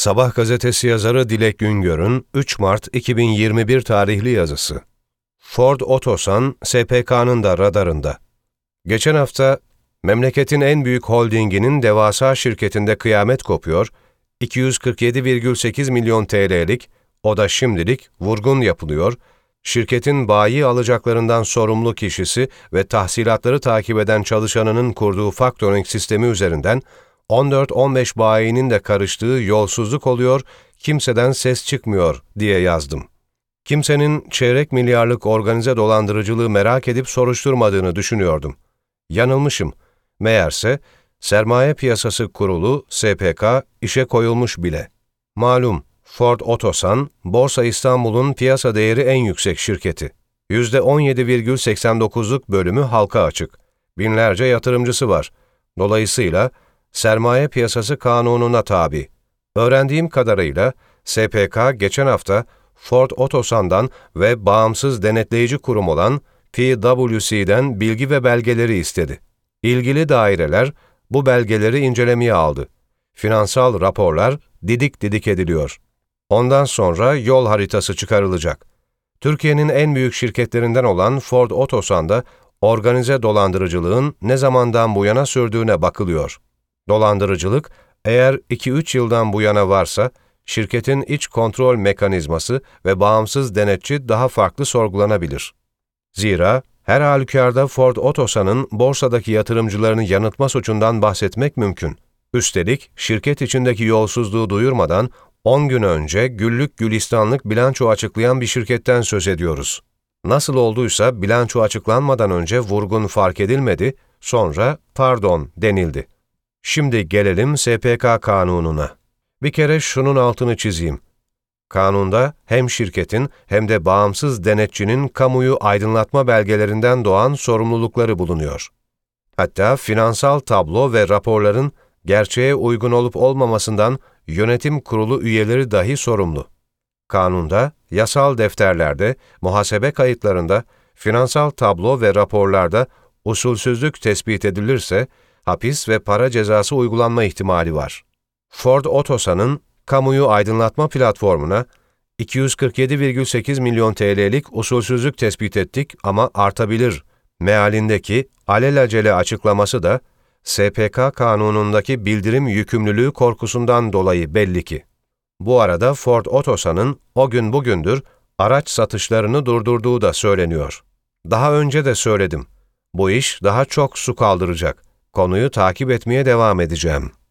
Sabah gazetesi yazarı Dilek Güngör'ün 3 Mart 2021 tarihli yazısı. Ford Otosan, SPK'nın da radarında. Geçen hafta, memleketin en büyük holdinginin devasa şirketinde kıyamet kopuyor, 247,8 milyon TL'lik, o da şimdilik vurgun yapılıyor, şirketin bayi alacaklarından sorumlu kişisi ve tahsilatları takip eden çalışanının kurduğu faktöring sistemi üzerinden 14-15 bayinin de karıştığı yolsuzluk oluyor, kimseden ses çıkmıyor diye yazdım. Kimsenin çeyrek milyarlık organize dolandırıcılığı merak edip soruşturmadığını düşünüyordum. Yanılmışım. Meğerse Sermaye Piyasası Kurulu SPK işe koyulmuş bile. Malum, Ford Otosan, Borsa İstanbul'un piyasa değeri en yüksek şirketi. %17,89'luk bölümü halka açık. Binlerce yatırımcısı var. Dolayısıyla Sermaye Piyasası Kanunu'na tabi. Öğrendiğim kadarıyla SPK geçen hafta Ford Otosan'dan ve bağımsız denetleyici kurum olan PwC'den bilgi ve belgeleri istedi. İlgili daireler bu belgeleri incelemeye aldı. Finansal raporlar didik didik ediliyor. Ondan sonra yol haritası çıkarılacak. Türkiye'nin en büyük şirketlerinden olan Ford Otosan'da organize dolandırıcılığın ne zamandan bu yana sürdüğüne bakılıyor. Dolandırıcılık, eğer 2-3 yıldan bu yana varsa, şirketin iç kontrol mekanizması ve bağımsız denetçi daha farklı sorgulanabilir. Zira her halükarda Ford Otosan'ın borsadaki yatırımcılarını yanıltma suçundan bahsetmek mümkün. Üstelik şirket içindeki yolsuzluğu duyurmadan 10 gün önce güllük gülistanlık bilanço açıklayan bir şirketten söz ediyoruz. Nasıl olduysa bilanço açıklanmadan önce vurgun fark edilmedi, sonra pardon denildi. Şimdi gelelim SPK kanununa. Bir kere şunun altını çizeyim. Kanunda hem şirketin hem de bağımsız denetçinin kamuyu aydınlatma belgelerinden doğan sorumlulukları bulunuyor. Hatta finansal tablo ve raporların gerçeğe uygun olup olmamasından yönetim kurulu üyeleri dahi sorumlu. Kanunda, yasal defterlerde, muhasebe kayıtlarında, finansal tablo ve raporlarda usulsüzlük tespit edilirse, hapis ve para cezası uygulanma ihtimali var. Ford Otosan'ın kamuyu aydınlatma platformuna 247,8 milyon TL'lik usulsüzlük tespit ettik ama artabilir mealindeki alelacele açıklaması da SPK kanunundaki bildirim yükümlülüğü korkusundan dolayı belli ki. Bu arada Ford Otosan'ın o gün bugündür araç satışlarını durdurduğu da söyleniyor. Daha önce de söyledim. Bu iş daha çok su kaldıracak. Konuyu takip etmeye devam edeceğim.